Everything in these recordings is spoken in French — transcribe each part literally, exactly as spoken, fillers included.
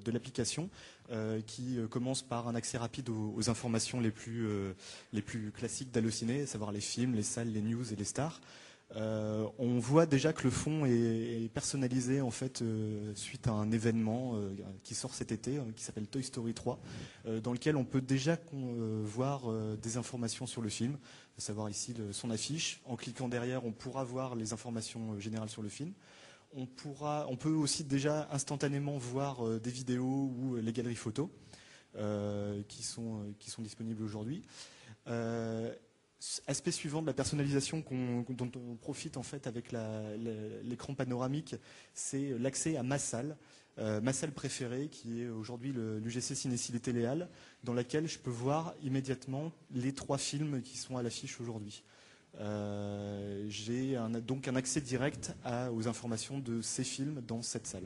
de l'application euh, qui euh, commence par un accès rapide aux, aux informations les plus, euh, les plus classiques d'Allociné, à savoir les films, les salles, les news et les stars. Euh, on voit déjà que le fond est, est personnalisé en fait euh, suite à un événement euh, qui sort cet été, euh, qui s'appelle Toy Story trois, euh, dans lequel on peut déjà euh, voir euh, des informations sur le film, à savoir ici le, son affiche. En cliquant derrière, on pourra voir les informations euh, générales sur le film. On, pourra, on peut aussi déjà instantanément voir euh, des vidéos ou euh, les galeries photos euh, qui, sont, euh, qui sont disponibles aujourd'hui. Euh, Aspect suivant de la personnalisation qu'on, dont on profite en fait avec la, la, l'écran panoramique, c'est l'accès à ma salle, euh, ma salle préférée qui est aujourd'hui le, l'U G C Cinécité Téléal, dans laquelle je peux voir immédiatement les trois films qui sont à l'affiche aujourd'hui. Euh, j'ai un, donc un accès direct à, aux informations de ces films dans cette salle.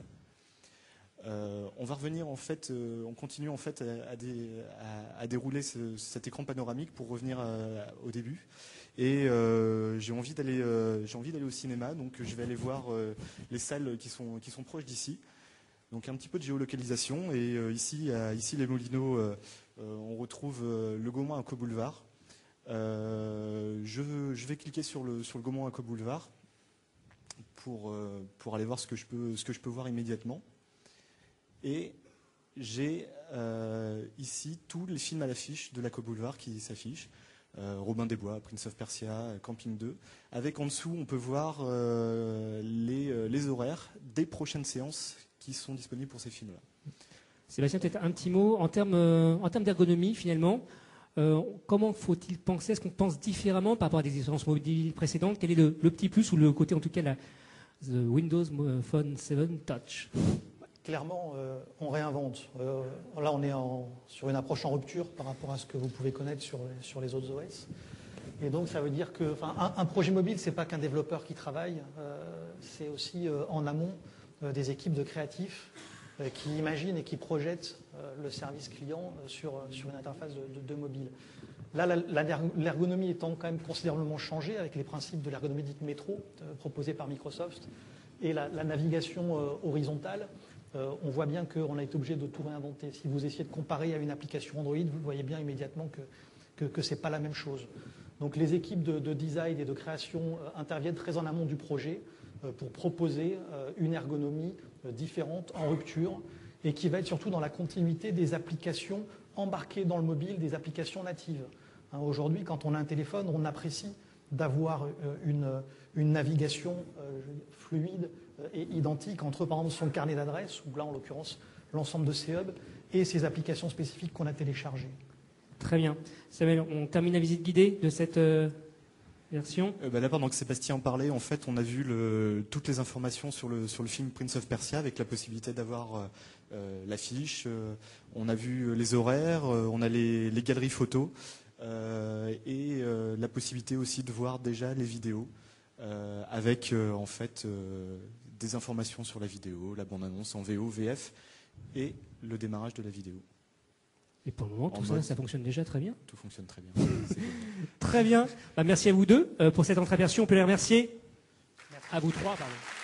Euh, on va revenir en fait, euh, on continue en fait à, à, dé, à, à dérouler ce, cet écran panoramique pour revenir à, au début. Et euh, j'ai envie d'aller, euh, j'ai envie d'aller au cinéma, donc je vais aller voir euh, les salles qui sont qui sont proches d'ici. Donc un petit peu de géolocalisation. Et euh, ici, à, ici les Moulineaux, euh, euh, on retrouve euh, le Gaumont Aqua Boulevard. Euh, je, je vais cliquer sur le sur le Gaumont Aqua Boulevard pour euh, pour aller voir ce que je peux ce que je peux voir immédiatement. Et j'ai euh, ici tous les films à l'affiche de l'Aqua Boulevard qui s'affichent. Euh, Robin des Bois, Prince of Persia, Camping deux. Avec en dessous, on peut voir euh, les, les horaires des prochaines séances qui sont disponibles pour ces films-là. Sébastien, peut-être un petit mot. En termes, euh, en termes d'ergonomie, finalement, euh, comment faut-il penser? Est-ce qu'on pense différemment par rapport à des expériences mobiles précédentes? Quel est le, le petit plus ou le côté, en tout cas, la the Windows Phone sept Touch? Clairement, euh, on réinvente. Euh, là, on est en, sur une approche en rupture par rapport à ce que vous pouvez connaître sur les, sur les autres O S. Et donc, ça veut dire que, enfin, un, un projet mobile, c'est pas qu'un développeur qui travaille, euh, c'est aussi euh, en amont euh, des équipes de créatifs euh, qui imaginent et qui projettent euh, le service client euh, sur, sur une interface de, de, de mobile. Là, la, la, l'ergonomie étant quand même considérablement changée avec les principes de l'ergonomie dite métro euh, proposée par Microsoft et la, la navigation euh, horizontale. Euh, on voit bien qu'on a été obligé de tout réinventer. Si vous essayez de comparer à une application Android, vous voyez bien immédiatement que, que, que ce n'est pas la même chose. Donc les équipes de, de design et de création euh, interviennent très en amont du projet euh, pour proposer euh, une ergonomie euh, différente, en rupture, et qui va être surtout dans la continuité des applications embarquées dans le mobile, des applications natives. Hein, aujourd'hui, quand on a un téléphone, on apprécie d'avoir euh, une, une navigation euh, fluide et identique entre, par exemple, son carnet d'adresses, ou là, en l'occurrence, l'ensemble de ses hubs, et ses applications spécifiques qu'on a téléchargées. Très bien. Samuel, on termine la visite guidée de cette euh, version. Euh, bah là, pendant que Sébastien en parlait, en fait, on a vu le, toutes les informations sur le, sur le film Prince of Persia, avec la possibilité d'avoir euh, l'affiche, euh, on a vu les horaires, euh, on a les, les galeries photos, euh, et euh, la possibilité aussi de voir déjà les vidéos, euh, avec, euh, en fait... Euh, des informations sur la vidéo, la bande-annonce en V O, V F et le démarrage de la vidéo. Et pour le moment, tout en ça, mode... ça fonctionne déjà très bien. Tout fonctionne très bien. Très bien. Bah, merci à vous deux euh, pour cette entreaperçue. On peut les remercier. Merci. À vous trois, pardon.